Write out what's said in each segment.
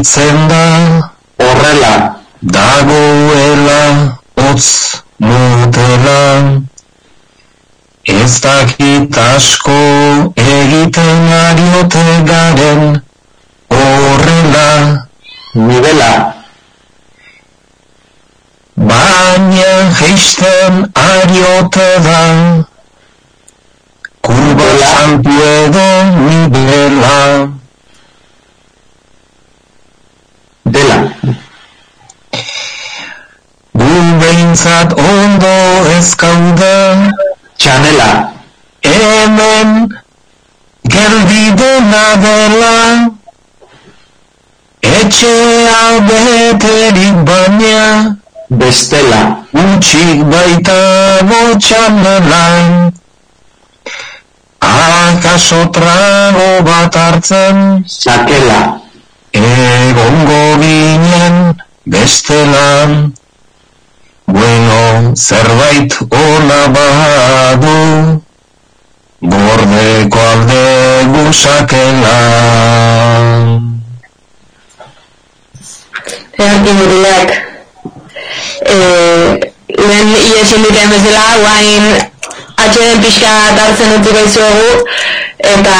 gelditzen da, horrela dagoela hotz motela. Ez dakit asko egiten ariote garen, horrela nibela baina jeisten ariote da, kurba santu edo nibela. dela Gu behintzat ondo ez gaude, txanela hemen geldi dena dela, etxea beterik baina, bestela utxik baita botxanela. Akaso trago bat hartzen, sakela egongo ginen bestela. Bueno, zerbait ona badu, gordeko alde gusakela. Earkin urriak, lehen iesin duten bezala, guain atxeden pixka hartzen utziko izuegu, eta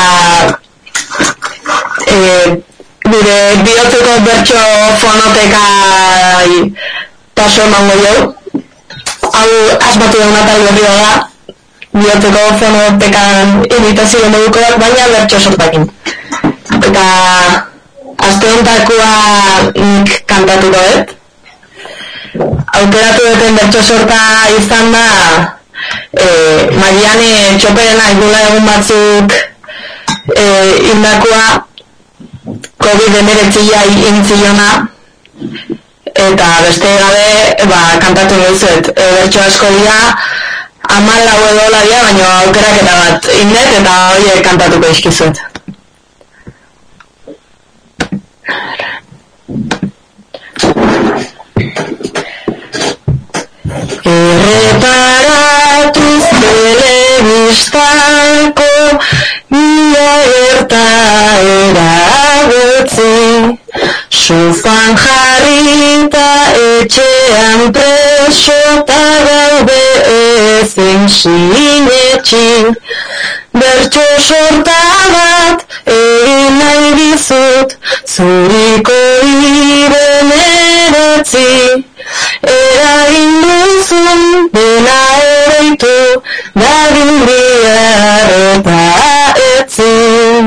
gure bihotzeko bertso fonoteka paso emango jo. Hau asmatu da Natal berri da, bihotzeko fonotekan imitazio modukoak, baina bertso sortakin. Eta aste honetakoa nik kantatuko dut. Aukeratu duten bertso sorta izan da Mariane Txoperena igula egun batzuk indakoa COVID-19 intzilona, eta beste gabe kantatu nahizuet. Bertso asko dira, 14 edo dira, baina aukeraketa bat indet eta horiek kantatuko izkizuet. Erreparatuz telebistako mila gertaera gotzi, sofan jarrita etxean presota gaude ezen sinetxi. Bertso sorta bat egin nahi dizut, zuriko ibeneretzi. Eragin duzun dena ereitu, dadin bihar eta etzin.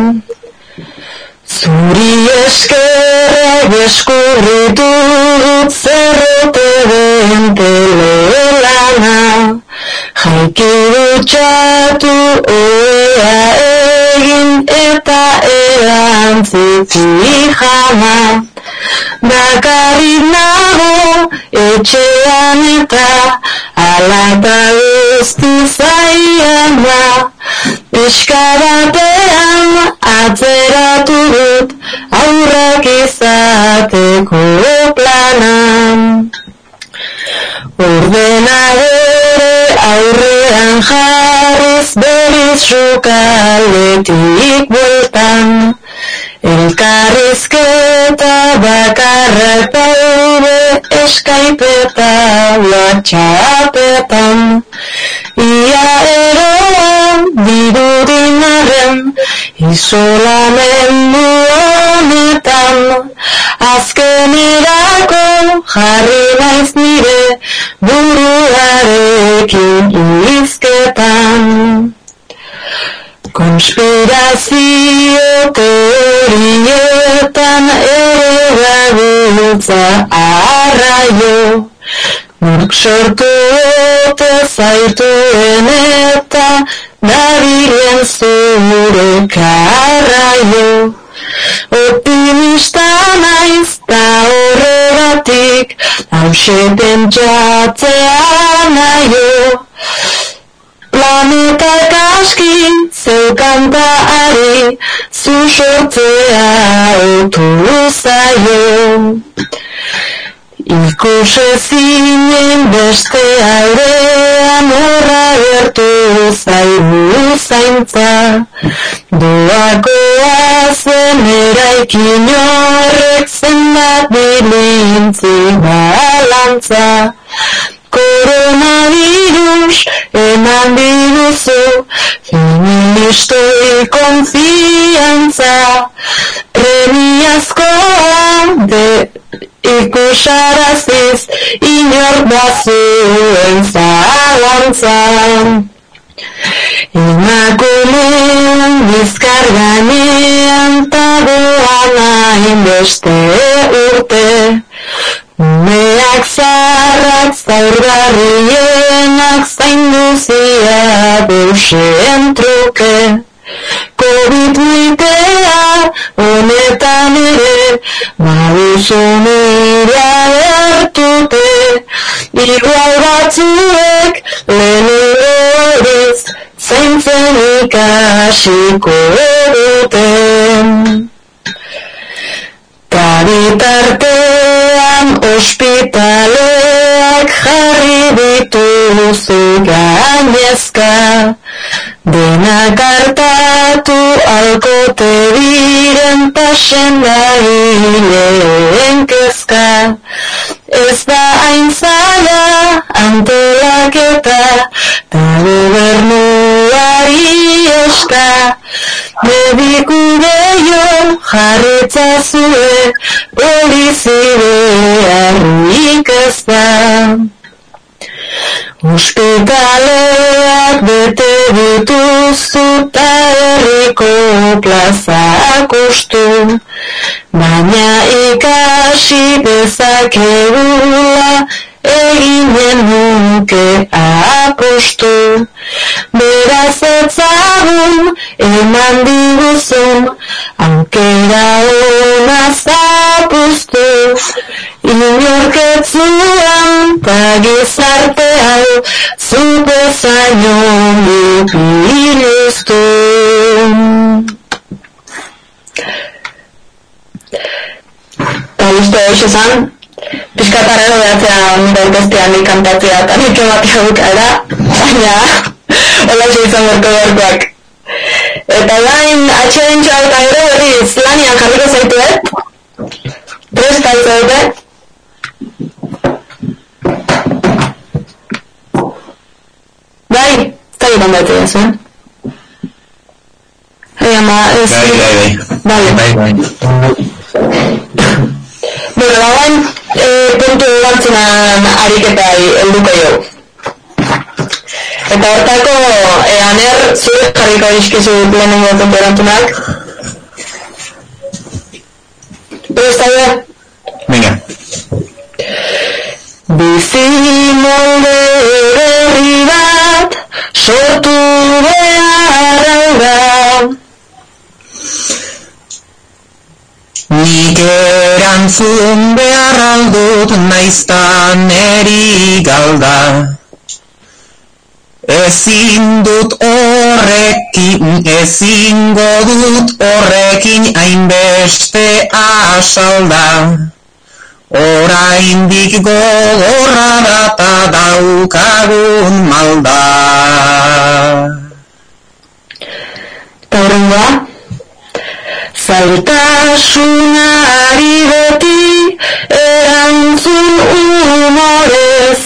Zuri eskerrak eskurritu dut zerrote den telelana, jaiki dutxatu oea egin eta erantzi pijama. Bakarrik nago etxean eta alata guzti zaian da, pixka batean atzeratu dut aurrak izateko planan. Ordenadore aurrean jarriz berriz sukaldetik bueltan, elkarrizketa bakarrak daude Skype eta WhatsAppetan. Ia eroan dirudin arren isolamendu honetan, azkenerako jarri naiz nire buruarekin hizketan. Konspirazio teorietan ere gabiltza arraio, nork sortu ote zaituen eta dabilen zure karraio. Optimista naiz ta horregatik hause pentsatzea naio. Planetak aski zeukantari zu sortzea otu zaio. Ikusezinen beste aldean horra gertu zaigu zaintza, doakoa zen eraikin horrek zenbat bilintzi balantza. Coronavirus eman diguzu, feministoi konfiantza, premiazkoa ikusaraziz inor bazuen zalantza. Emakumean bizkar gainean tagoan hainbeste urte, umeak zaharrak zaurgarrienak zainduzia deusen truke. COVID-19 honetan ere baduzu nira ertute, igual batzuek lehenengoz zaintzen ikasiko duten. Ta bitartean ospitaleak jarri dituzu gainezka, denak hartatu alkote diren pasendagileen kezka. Ez da hain zaila antolaketa ta gobernuari eska, mediku gehiago jarritzazue polizi beharrik ez da. Ospitaleak bete dituzu ta herriko plazak ustu, baina ikasi dezakegula eginen nuke apostu. Beraz etzagun eman diguzun aukera ona zapuztu, inorketzuan ta gizarte hau zute zainon biluztu. Eta uste hoxe zan, pixkatarrero behatzea nire orkestean nik kantatzea eta nik ematea bukaera, baina hola izan gorkoak. Eta gain atxeden txau eta gero berriz lanian jarriko zaituet, prest zaituete. Bai, ez da gitan batzea zuen. Ama, ez... Bai. Bueno, dagoen puntu egantzunan ariketai helduko jo. Eta hortako, aner, zure jarriko dizkizu lehenengo puntu egantzunak. Presta da? Venga. Bizi molde berri bat sortu behar da. Nik erantzun behar aldut naizta neri galda. Ezingo dut horrekin hainbeste asalda. Oraindik gogorra data daukagun malda. Ta horrengoa? Zailtasunari beti erantzun humorez.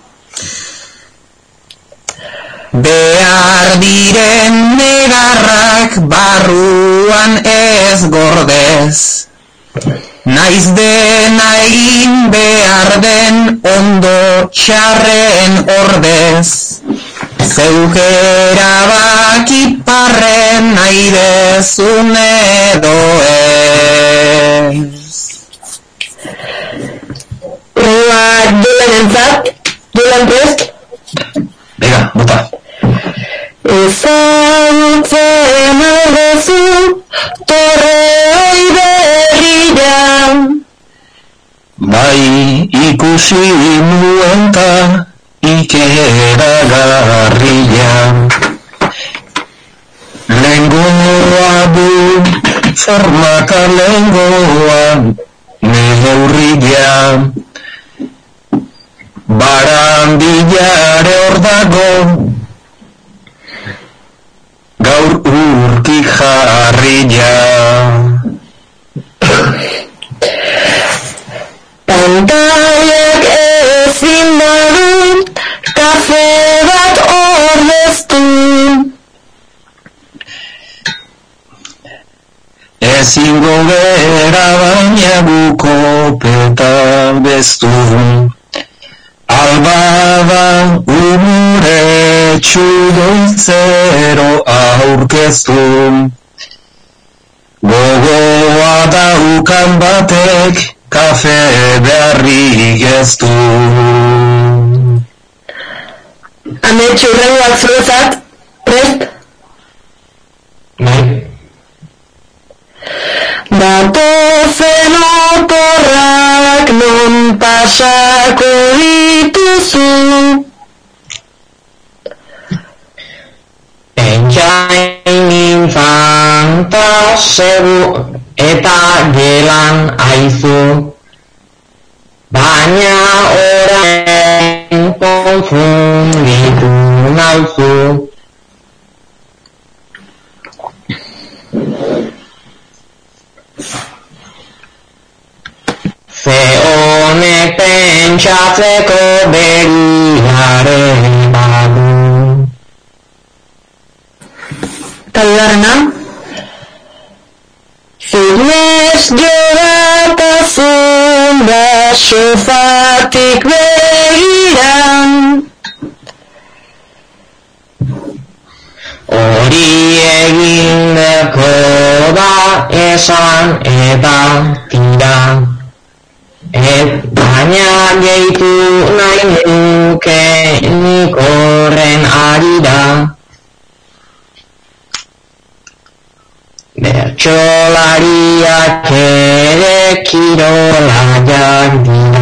Behar diren negarrak barruan ez gordez. Naiz dena egin behar den ondo txarren ordez. Zeuk erabaki parren nahi dezun edo ez. Horrengoak Julen entzat, Julen prest? Venga, bota. Ezagutzen aldezu torroi berrian. Bai ikusi nuenka ikeragarria. Lengoa du formaka lengoa neurria. barandillare hor dago, gaur urki jarria. Pantailak ezin badu, kafe bat ordeztu. Ezingo gera baina buko peta beztu. Albada umure txudoizero aurkeztu. Gogoa daukan batek kafe beharrik ez du. Ametxu urrengoak zuretzat, prest? Nahi? Datozen oporrak non pasako dituzu. Pentsain nintzan ta segur eta gelan aizu, baina orain konfunditu nauzu. Ze honek pentsatzeko begirare badu. Eta bigarrena? Zinez joratazun da sofatik begiran. Hori egin deko da esan eta tira. Baina gehitu nahi nuke nik horren arira. Bertsolariak ere kirolaiak dira.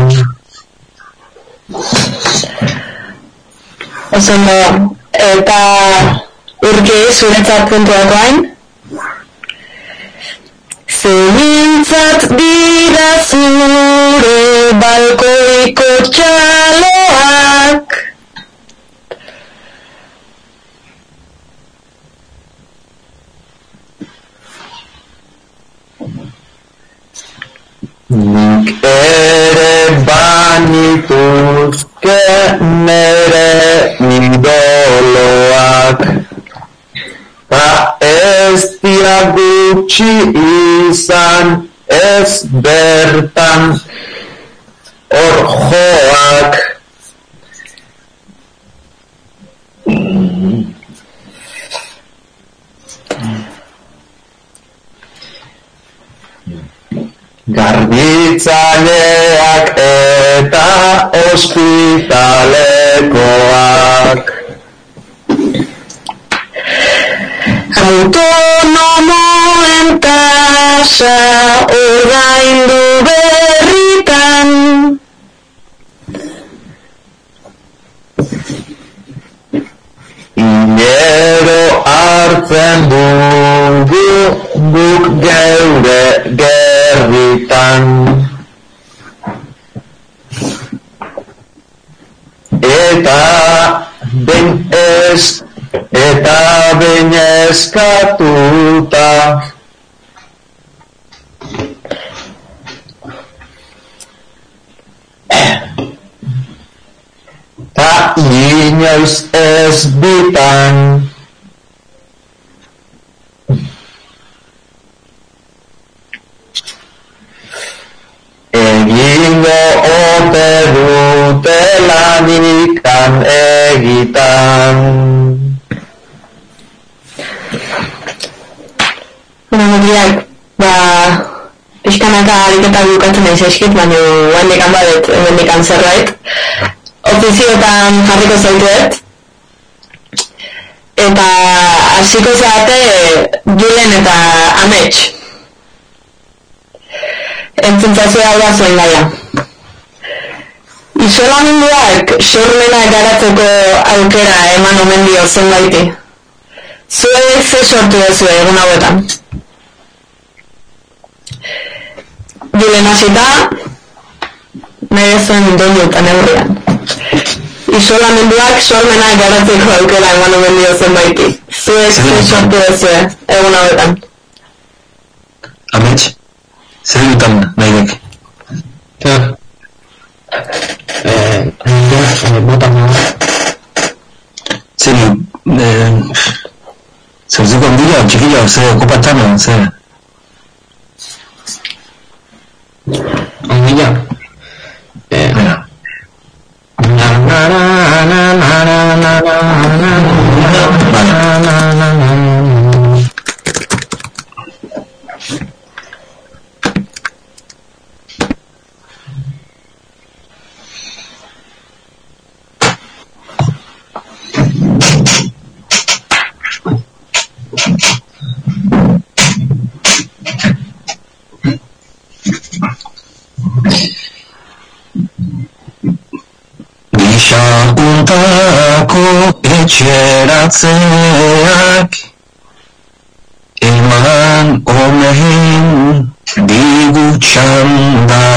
Osondo, eta urki zuretzat puntuak oain? Zehintzat dira zure balkoiko txaloak. Nik ere banituzke nere idoloak, ta ez dira gutxi izan ez bertan hor joak. Garbitzaileak eta ospitalekoak. Autonomoen tasa ordaindu berritan. Inero hartzen dugu guk geure gerritan. Eta behin eskatuta. Ta inoiz ez bitan. Egingo ote dute lanikan egitan. Muriak, pixkanaka ariketa bukatzen nahi zaizkit, baina guendekan badet, guendekan zerbait. Ofiziotan jarriko zaituet, eta hasiko zarete Julen eta Amets. Entzentzazioa da zuen gaia. Isolamenduak sormena garatzeko aukera eman omen dio zenbaiti. Zuek ze sortu duzue egun hauetan. Julen hasita, nahi zen doinu eta neurrian. Isolamenduak sormenak garatzeko aukera eman omen dio zenbaiti. Zuek sortu dezue, egun hauetan. Amets, zer dutan nahi dek? Bota nahi. Zer zuziko ondila, txikila, zer okupatano, zer? Ondila. Gisakuntako etxeratzeak eman omen digu txanda,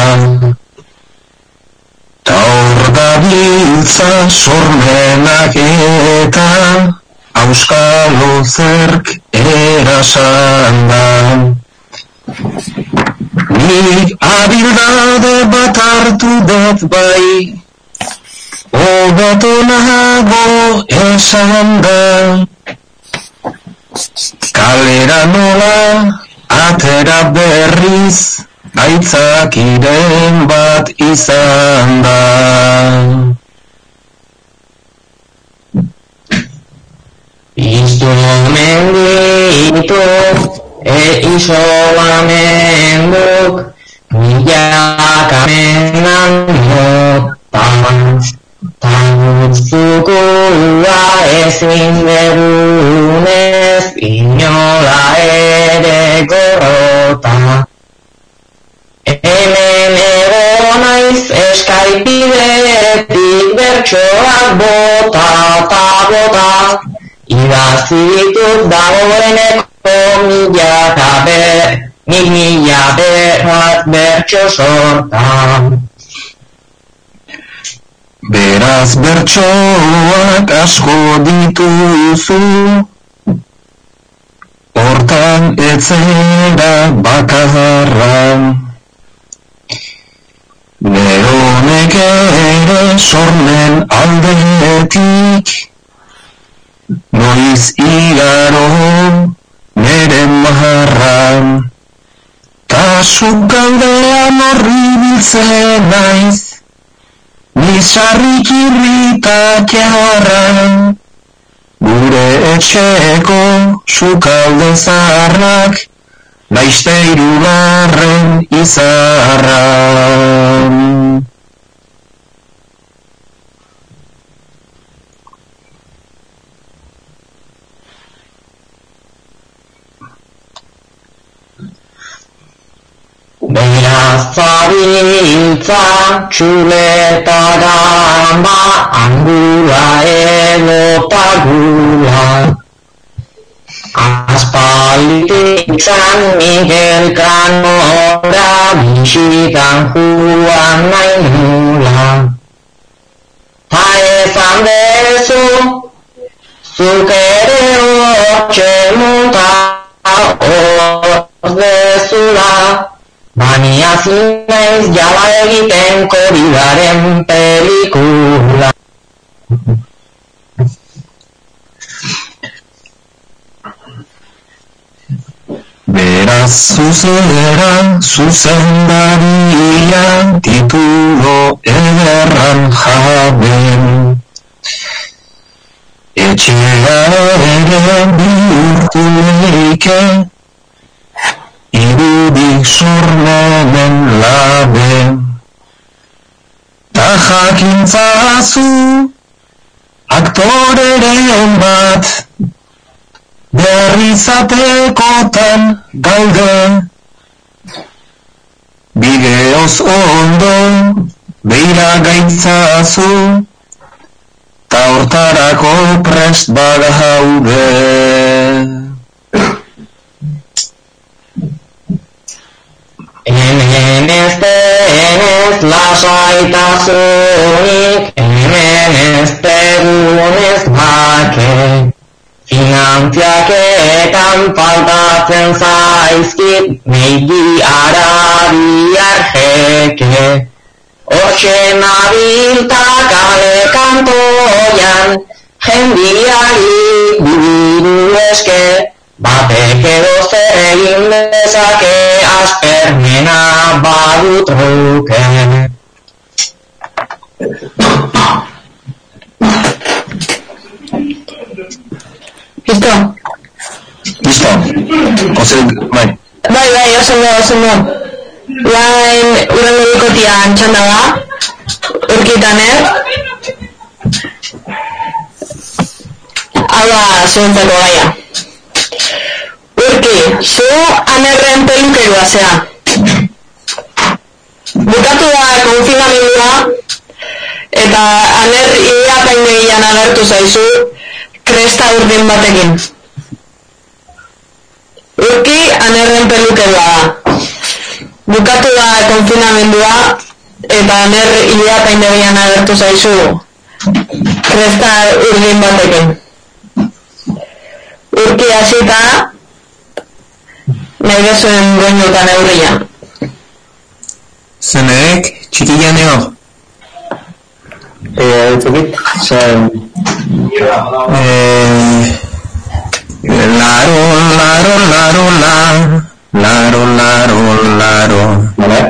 ta hor gabiltza sormenak eta auskalo zerk erasanda. Nik abildade bat hartu dut bai, hobeto nago esan da, kalera nola atera berriz, aitzakiren bat izan da. Instrumentu isolamenduk milaka mendan Tantzukua ezin berunez inola ere gorrota. Hemen ego naiz Skype-bidetik bertsoak bota eta bota. Idazitut dagoeneko mila bat bertso sorta. Beraz bertsoak asko dituzu, hortan etzera bakarra. Neronek ere sormen aldetik, noiz igaro nere maharra. Ta sukaldean horri biltzen naiz, Nizarrik irritakearran, gure etxeko sukalde zaharrak, laizte hirugarren izarran. Beraz zabiltza txuleta gamba angula edota gula. Aspalditik San Miguel Kanora bisitan joan nahi nula. Ta esan dezu, zuk ere hortxe munta dezula. Bani hasi naiz jala egiten koridaren pelikula. Beraz zuzendaria titulo ederran jaben. Etxea ere bihurtu leike, irudik sormenen labe. Ta jakintzazu aktoreren bat, berrizatekotan gaude. Bideoz ondo beira gaitzazu, ta hortarako prest bagaude. Hemen ez den ez lasaitasunik, hemen ez tegunez bake. Finantziaketan faltatzen zaizkit, meidi arabiar jeke. Horxe nabilta kale kantoian, jendiari biru eske, batek edo zer egin dezake aspermena badut truke. Listo? Listo. Bai. Bai, oso ondo. Lain urrengo bikotian txanda da, urkitan, Hau da, zuentzako gaia. Urki, zu Anerren pelukerua zea. Bukatu da konfinamendua, eta Aner irapaindegian agertu zaizu, kresta urdin batekin. Urki Anerren pelukerua da. Bukatu da konfinamendua, eta Aner irapaindegian agertu zaizu, kresta urdin batekin. Urki hasita, nahi bezuen goinutan eurrian. Zenek, txikianeo? Zukit, Laro. Vale.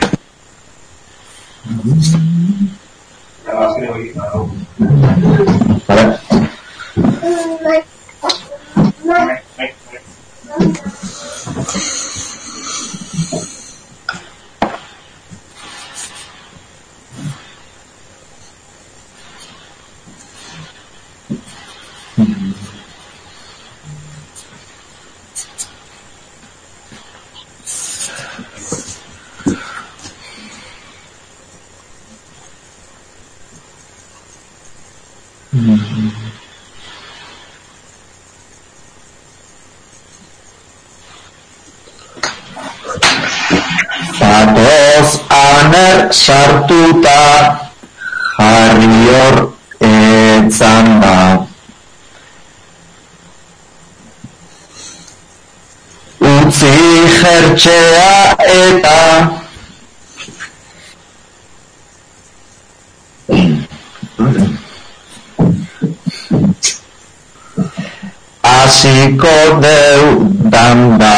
Zatoz Aner sartuta jarri hor etzan da. Utzi jertxea eta hasiko deu danda.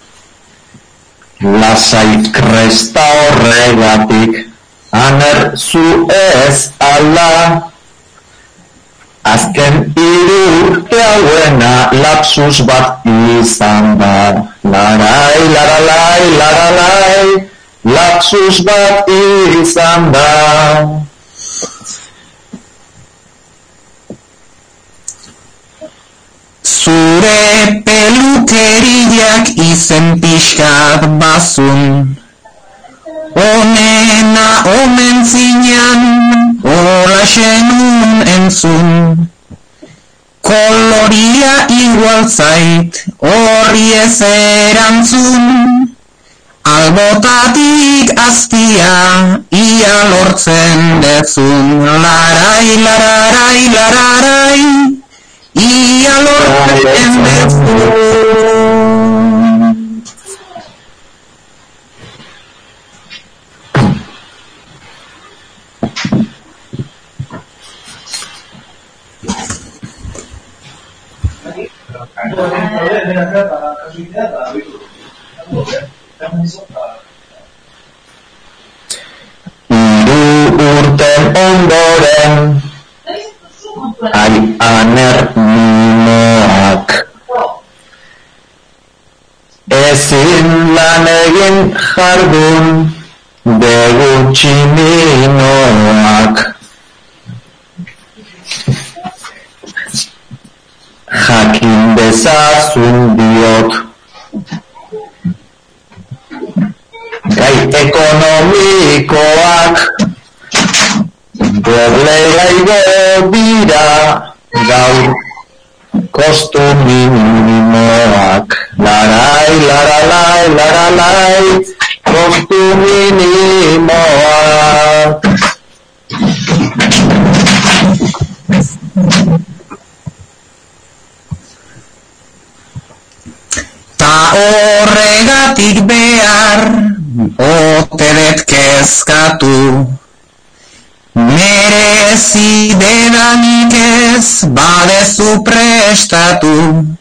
Lasai kresta horregatik, Aner zu ez ala. Azken 3 urte hauena lapsus bat izan da. Larai, lapsus bat izan da. Zure pelukeriak izen pixkat bazun, onena omen zinan, olaxenun entzun. Koloria igual zait, horri ez erantzun, albotatik aztia, ia lortzen dezun. Larai, ia lortzen dezun. Urten ondoren Aner mimoak ezin lan egin jardun begutxi minoak. Jakin dezazun diot gai ekonomikoak doblegaigo dira gaur kostu minimoak. Larai, kostu kostu minimoak. Ta horregatik behar, ote dut kezkatu, merezi dedanik ez badezu prestatu,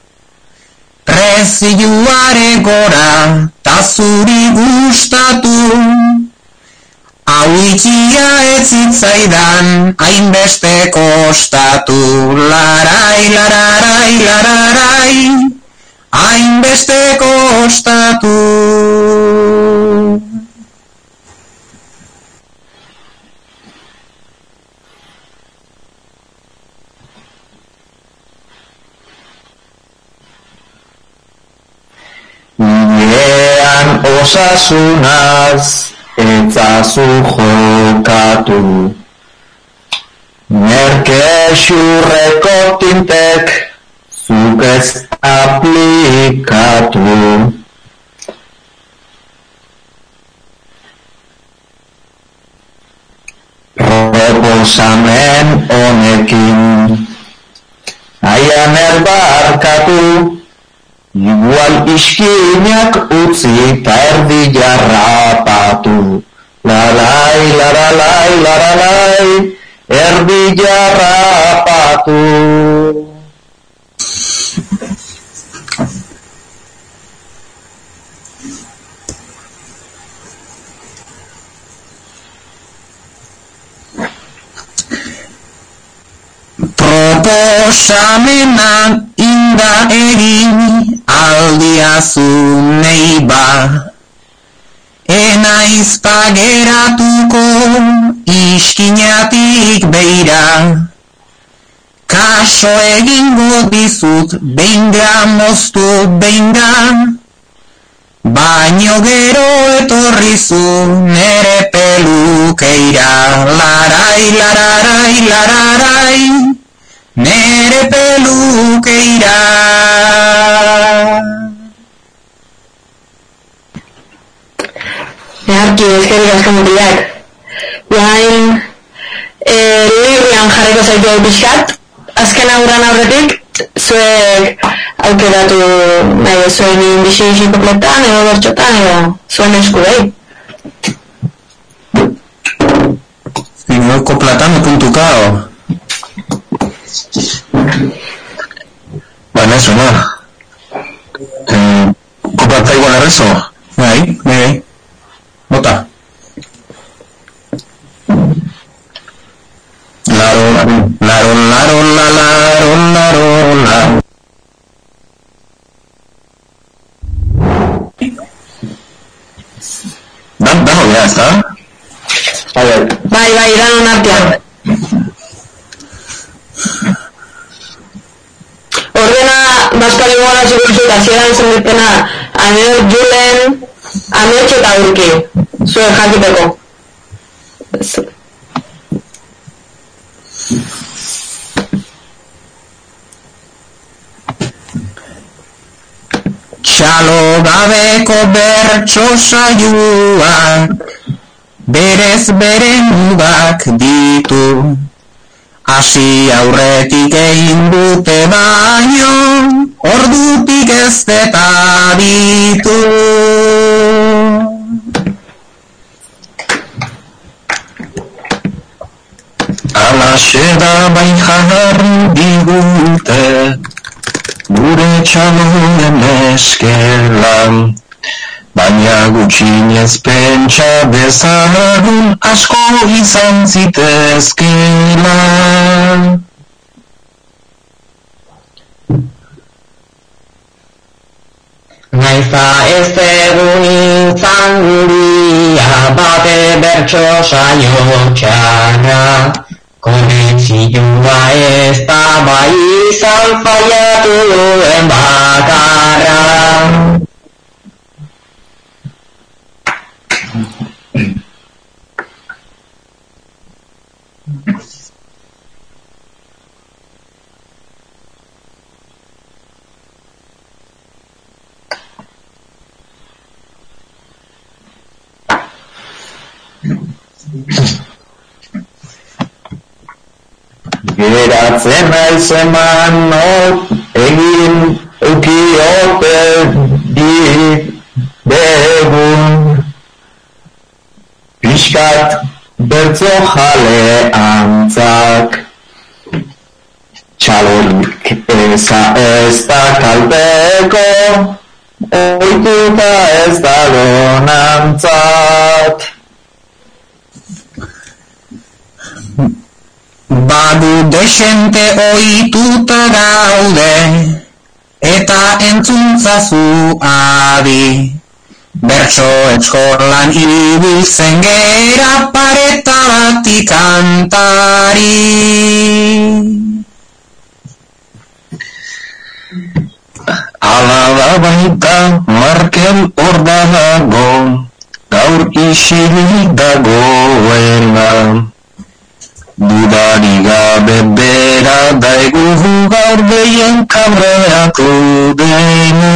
prezioare gora ta zuri gustatu, hau itxia ez zitzaidan hainbeste kostatu, larai, lararai, lararai, hainbeste kostatu. Bidean osasunaz etzazu jokatu, merke xurreko tintek zuk ez aplikatu. Proposamen honekin aian erbarkatu, igual iskinak utzi ta erdi jarrapatu. Lalai, laralai, laralai, erdi jarrapatu. Proposamenak inda egin aldiazu neiba, enaiz pageratuko iskinatik beira, kaso egingo dizut behinga moztu behinga, baino gero etorrizu nere pelukeira, larai, lararai, lararai, nere pelukeira. Beharki, ezkerrik asko mutilak. Lain, librian jarriko zaitu pixkat, azken aurran aurretik, zuek aukeratu nahi zuen indixi kompletan, edo bertxotan, edo zuen eskudei. Zingo kompletan puntukao. Baina eso, no? Kompleta igual errezo? Bai, bai. Bota. Laro, laro, laro, laro, laro, laro. Dago ya, ezta? Bai, danon artean. Ordena, Baskari gora zurutzu eta zieran zenbetena, Aner, Julen, Amets eta Urki. Zuen jakiteko. Txalo gabeko bertso saioak, berez bere mugak ditu. Hasi aurretik egin dute baino, ordutik ez eta ditu. Alaxe da bai jarri digute, gure txaloen eskelan, baina gutxinez pentsa dezagun asko izan zitezkela. Naiza ez egun izan guria bate bertso saio txarra, konexioa ez da bai izan faiatu duen bakarra. Geratzen naiz emanok egin ukiote begun. Piskat bertzo jale antzak, txalorik eza ez da kalteko, oituta ez da donantzat. Badu desente ohituta gaude, eta entzunzazu adi, bertso eskolan ibiltzen gera pareta bati kantari. Ala da baita Markel hor dago, gaur isilik dagoela. Dudari gabe bera daigu gaur behien kabreatu deina.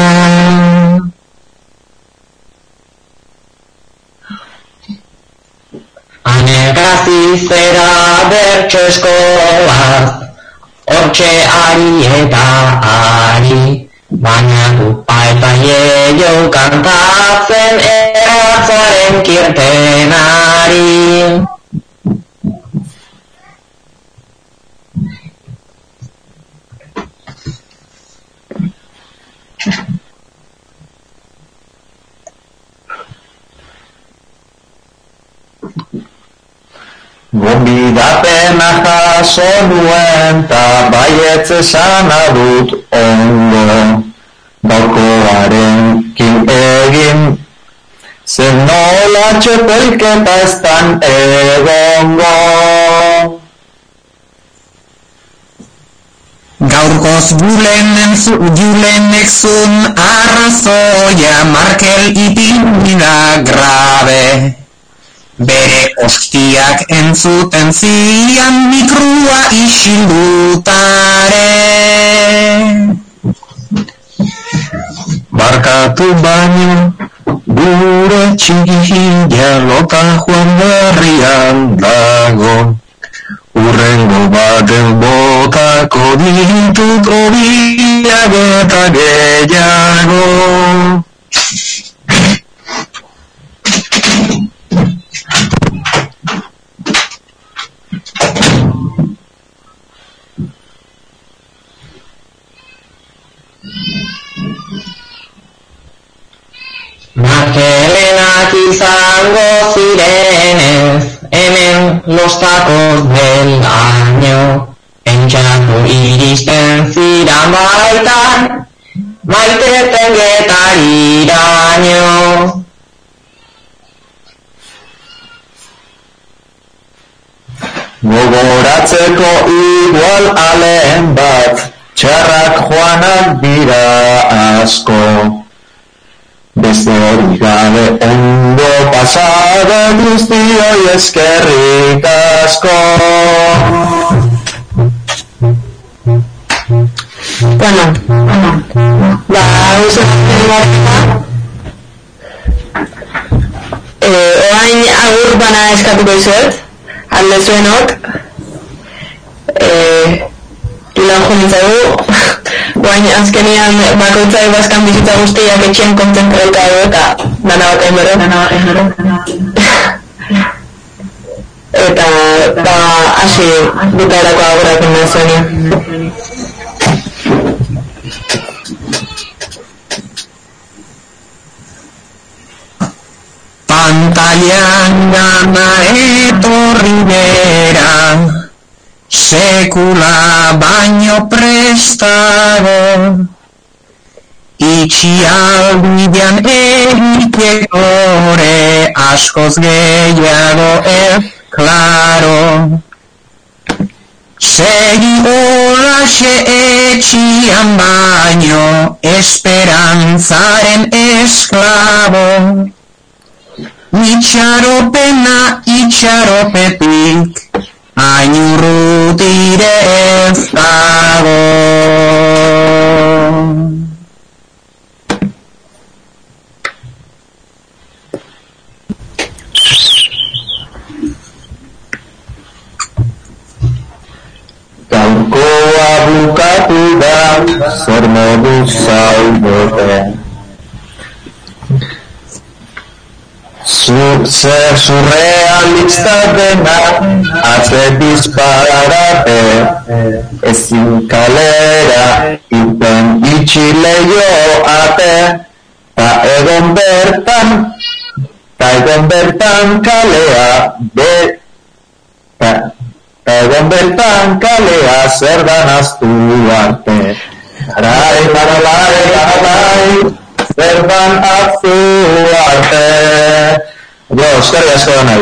Anegazi zera bertso eskolaz, hortxe ari eta ari, baina dupa eta jeio kantatzen eratzaren kirtenari. Gonbidapena jaso nuen ta baietz esana dut ondo, gaurkoarekin egin, zen nola txepelketa eztan egongo. Gaurkoz julenek zun arrazoia Markel ipinida grabe. Bere ostiak entzuten zian mikrua isildutare. Barkatu baino, gure txikila lota joan berrian dago. Urrengo baten botako ditut obiak eta gehiago. Markelenak izango zirenez, hemen los tacos del año, entxatu iristen ziran baitan, maiteten getariraino. Gogoratzeko igual alen bat, txarrak joanak dira asko. Beste hori gabe ondo pasada guztioi eskerrik asko. Bueno, orain agur bana eskatuko izuet, alde zuenok, lan jo nintzagu, guain azkenian bakoitzai bazkan bizitza guztiak etxen kontentrauta edo eta dana bakain bero. Eta hasi bukaerako agurak eman zuenia. Pantailan gana etorri bera, sekula baino prestago, itxialbidean egiteko askoz gehiago klaro. Segi holaxe etxian baino, esperantzaren esklabo. Itxaropena itxaropetik, hain urrutire ez dago. Gaur zer moduz zaude. Surrealista dena ate disparate, ezin kalera irten itxi leioate, ta egon bertan kalea egon bertan kalea zer danaztu arte. Arai, zer danaztu arte. Eskerrik asko nahi.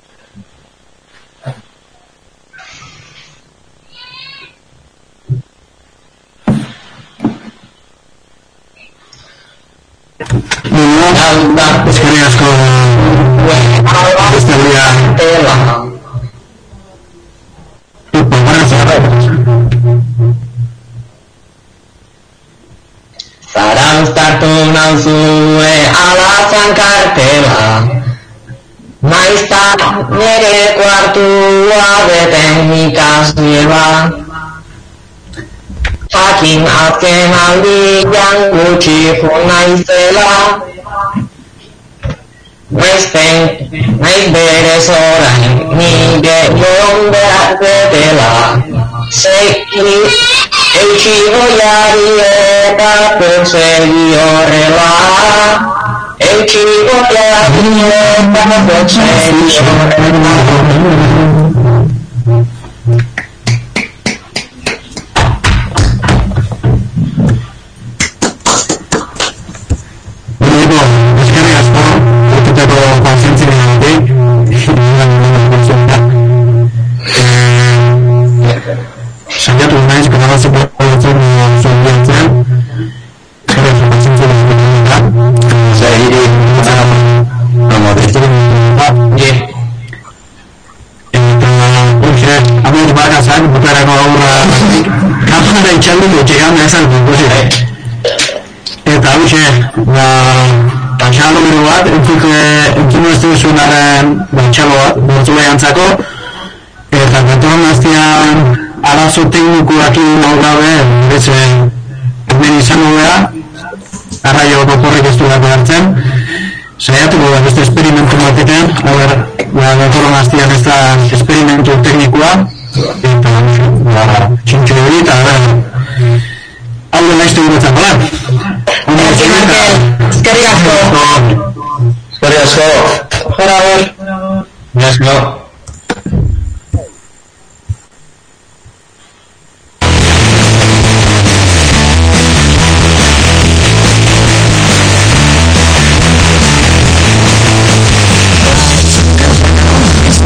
Eskerrik asko Zarantzartu nauzue alazan kartela, maizta nire kuartua beten ikasniela. Jakin azken aldian gutxi jo naizela, naiz berez orain nire jon behar betela. Eutxi goiari eta potsegi horrela, eutxi goiari eta potsegi horrela. Saiatu naiz, grabazio horretzen zuendiatzen, jere informatzen da. Zahiri, Eta, urge, amur bakazak, bukarako aurra, kapara itxaldu dutxean ezan dugu. Eta, urge, txalo bero bat, entzun ez duzunaren txalo bat, bortzule jantzako, eta gatoran aztian, arazo teknikoak hau gabe, hemen izango beha, arraio oporrik ez du dago hartzen, saiatuko da beste esperimentu batetan, gatoran aztian ez da esperimentu teknikoa, eta txintxo hori, eta hau dela izte guretzak bala. Eskerrik asko. Eskerrik asko. Jora hor. Eskerrik asko.